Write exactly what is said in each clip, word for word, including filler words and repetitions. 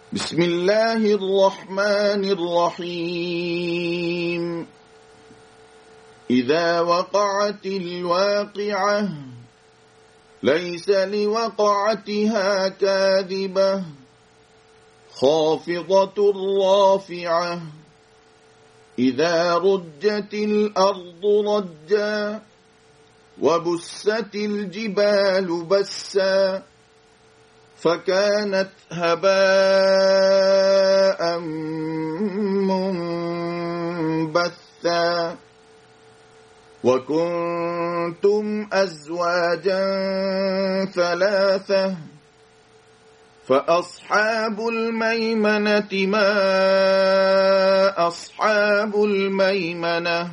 بسم الله الرحمن الرحيم إذا وقعت الواقعة ليس لوقعتها كاذبة خافضة رافعة إذا رجت الأرض رجا وبست الجبال بسا فكانت هباء منبثا وكنتم أزواجا ثلاثة فأصحاب الميمنة ما أصحاب الميمنة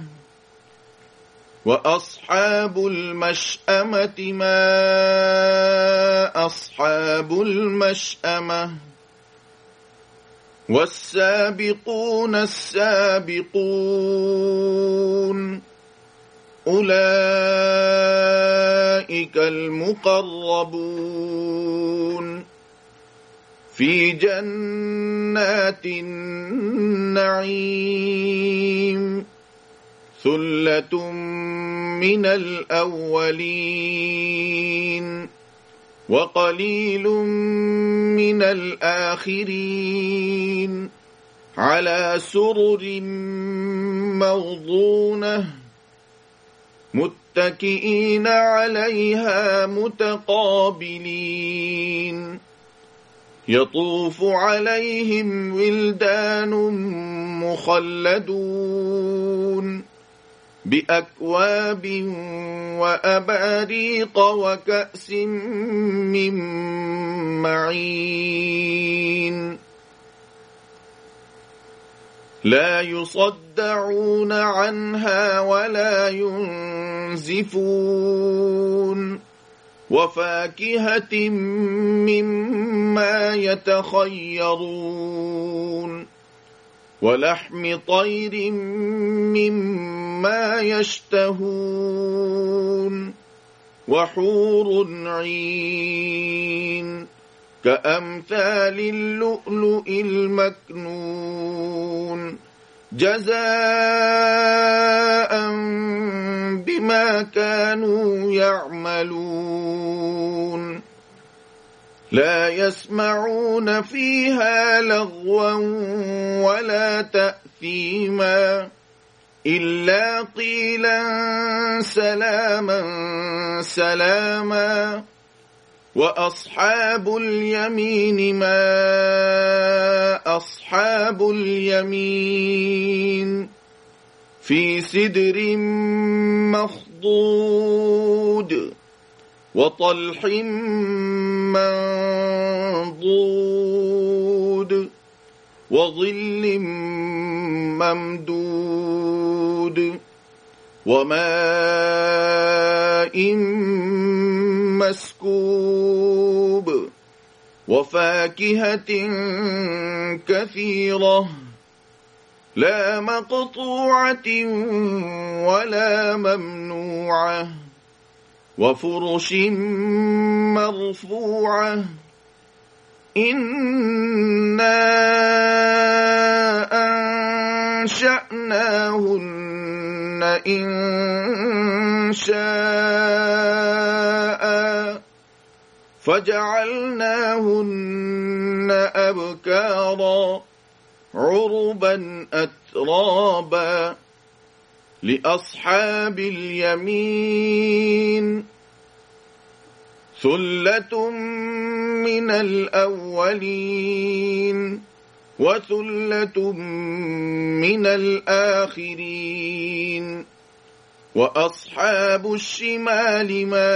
وأصحاب المشأمة ما أصحاب المشأمة والسابقون السابقون أولئك المقربون في جنات النعيم ثلة من الأولين وقليل من الآخرين على سرر موضونة متكئين عليها متقابلين يطوف عليهم ولدان مخلدون بأكواب وأباريق وكأس من معين لا يصدعون عنها ولا ينزفون وفاكهة مما يتخيرون ولحم طير مما يشتهون وحور عين كأمثال اللؤلؤ المكنون جزاء بما كانوا يعملون لا يسمعون فيها لغوا ولا تأثيما إلا قيلا سلاما سلاما وأصحاب اليمين ما أصحاب اليمين في سدر مخضود وطلح منضود وظل ممدود وماء مسكوب وفاكهة كثيرة لا مقطوعة ولا ممنوعة وفرش مرفوعة إنا أنشأناهن إن شاء فجعلناهن أبكارا عربا أترابا لأصحاب اليمين ثلة من الأولين وثلة من الآخرين وأصحاب الشمال ما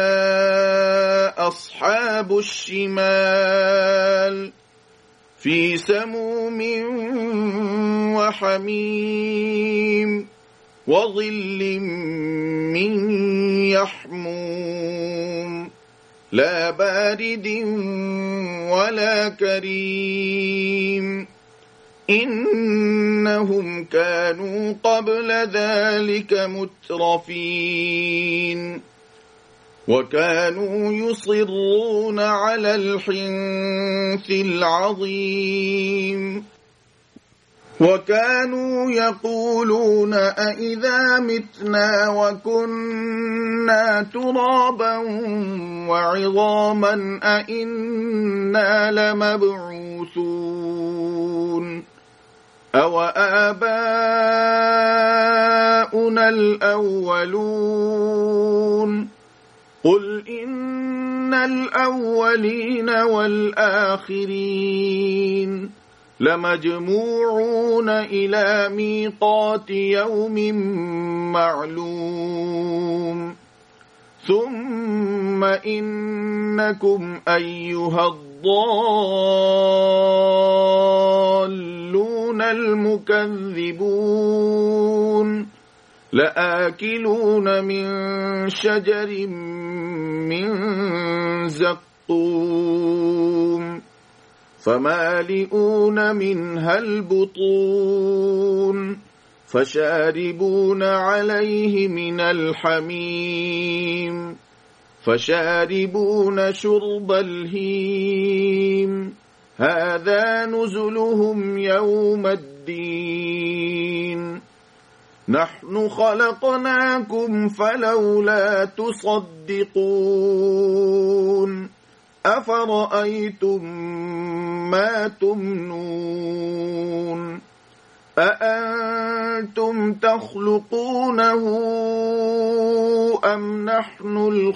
أصحاب الشمال في سموم وحميم وظل من يحموم لا بارد ولا كريم إنهم كانوا قبل ذلك مترفين وكانوا يصرون على الحنث العظيم وكانوا يقولون أئذا متنا وكنا ترابا وعظاما أئنا لمبعوثون أو آباؤنا الأولون قل إن الأولين والآخرين لمجموعون إلى ميقات يوم معلوم ثم إنكم أيها الضالون المكذبون لآكلون من شجر من زقوم فمالئون منها البطون فشاربون عليه من الحميم فشاربون شرب الهيم هذا نزلهم يوم الدين نحن خلقناكم فلولا تصدقون أفرأيتم ما تمنون أأنتم تخلقونه أم نحن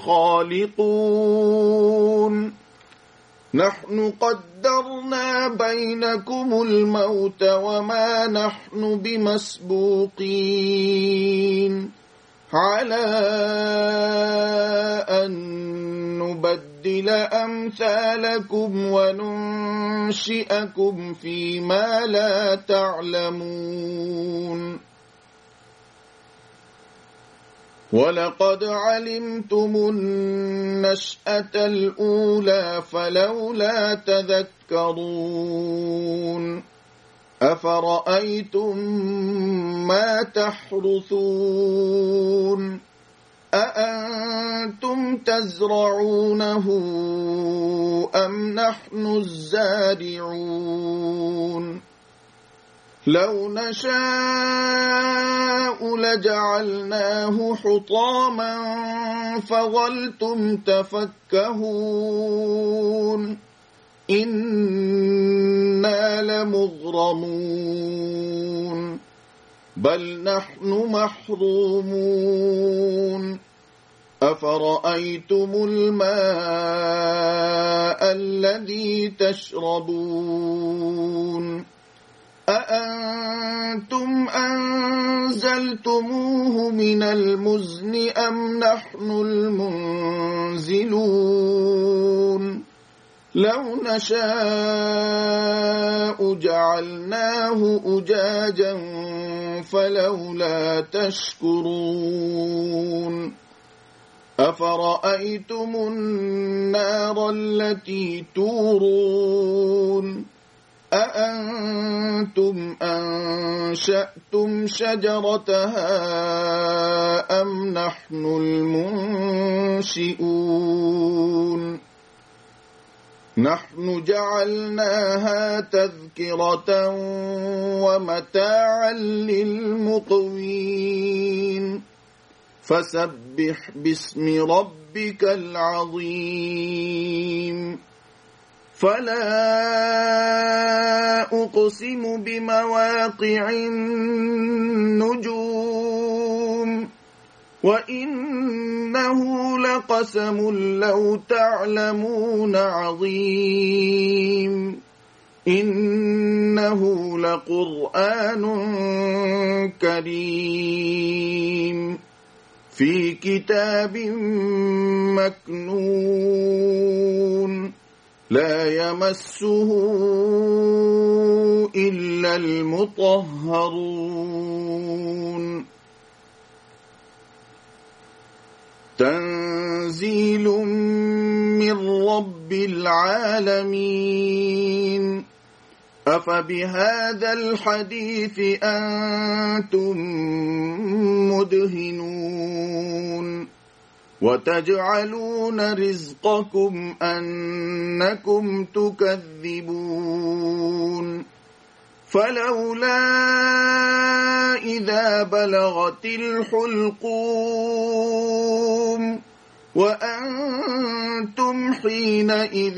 الخالقون نحن قدرنا بينكم الموت وما نحن بمسبوقين على أن نبدل أمثالكم وننشئكم فيما لا تعلمون ولقد علمتم النشأة الأولى فلولا تذكرون أفرأيتم ما تحرثون أأنتم تزرعونه أم نحن الزارعون لو نشاء لجعلناه حطاما فظلتم تفكهون إنا لمغرمون بل نحن محرومون أفرأيتم الماء الذي تشربون أأنتم أنزلتموه من المزن أم نحن المنزلون لو نشاء جعلناه أجاجا فلولا تشكرون أفرأيتم النار التي تورون أأنتم أنشأتم شجرتها أم نحن المنشئون نحن جعلناها تذكرة ومتاعا للمقوين فسبح باسم ربك العظيم فلا أقسم بمواقع النجوم وإنه لقسم لو تعلمون عظيم إنه لقرآن كريم في كتاب مكنون لا يمسه إلا المطهرون تنزيل من رب العالمين أفبهذا الحديث أنتم مدهنون وتجعلون رزقكم أنكم تكذبون فلولا إذا بلغت الحلقوم وأنتم حينئذ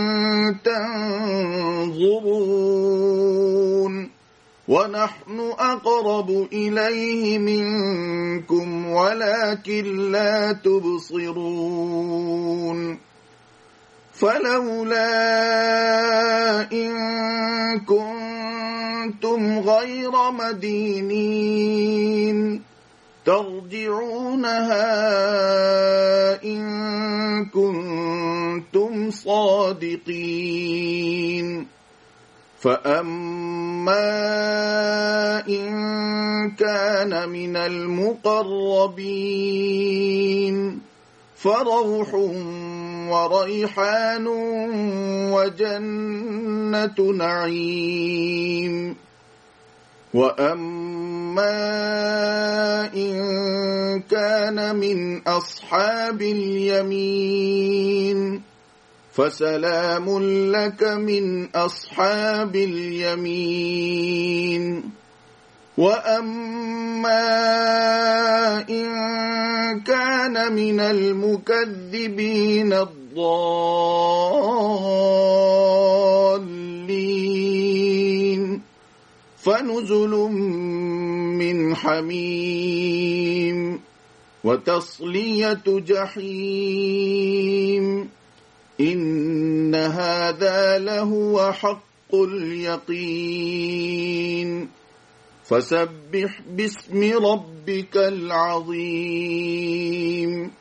تنظرون ونحن أقرب إليه منكم ولكن لا تبصرون فلولا إن كنتم غير مدينين ترجعونها إن كنتم صادقين فأما إن كان من المقربين فروح وريحان وجنة نعيم وأما إن كان من أصحاب اليمين فسلام لك من أصحاب اليمين وأما إن كان من المكذبين الضالين فنزل من حميم وتصلية جحيم إن هذا لهو حق اليقين فسبح باسم ربك العظيم